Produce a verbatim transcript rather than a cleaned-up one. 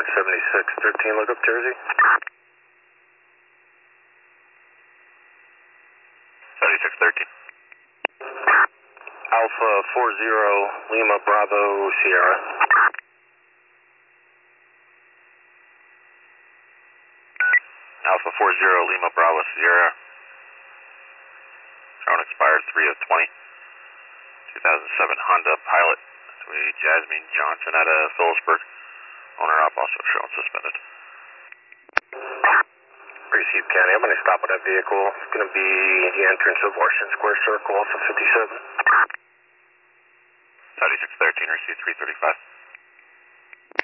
seventy-six thirteen, look up Jersey. seventy-six thirteen. Alpha four zero Lima Bravo Sierra. Alpha four zero Lima Bravo Sierra. Drone expired three of twenty. two thousand seven Honda Pilot. Jasmine Johnson out of Phillipsburg. Owner op also shown suspended. Received County, I'm going to stop at that vehicle. It's going to be the entrance of Washington Square Circle, Alpha fifty-seven. seventy-six thirteen, received three thirty-five.